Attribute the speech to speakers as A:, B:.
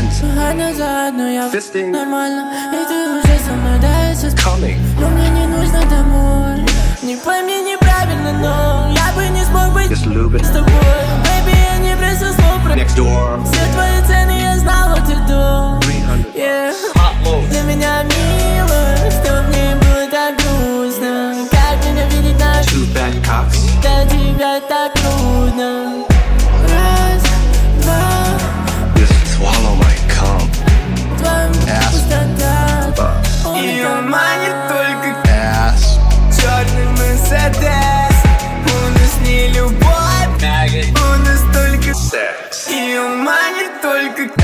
A: hands.
B: Назад, но я
A: Fisting.
B: нормально. И ты уже со мной, да, я сейчас.
A: Coming.
B: Но мне не нужно домой. Не пойми неправильно, но я бы не смог быть
A: Just любит.
B: с тобой. Baby, я не просто слов про
A: Next door.
B: все твои цены я знал от и до.
A: 300.
B: Yeah.
A: Hot loads.
B: Для меня мило, что мне было так грустно. Как меня видеть на
A: Two bad cops.
B: для тебя так трудно. Раз, два,
A: Just swallow my cum.
B: твоя
A: Ass.
B: пустота.
C: Ее манит только
A: Ass.
C: черный Мерседес. У нас не любовь, у нас только
A: Sex.
C: ее манит только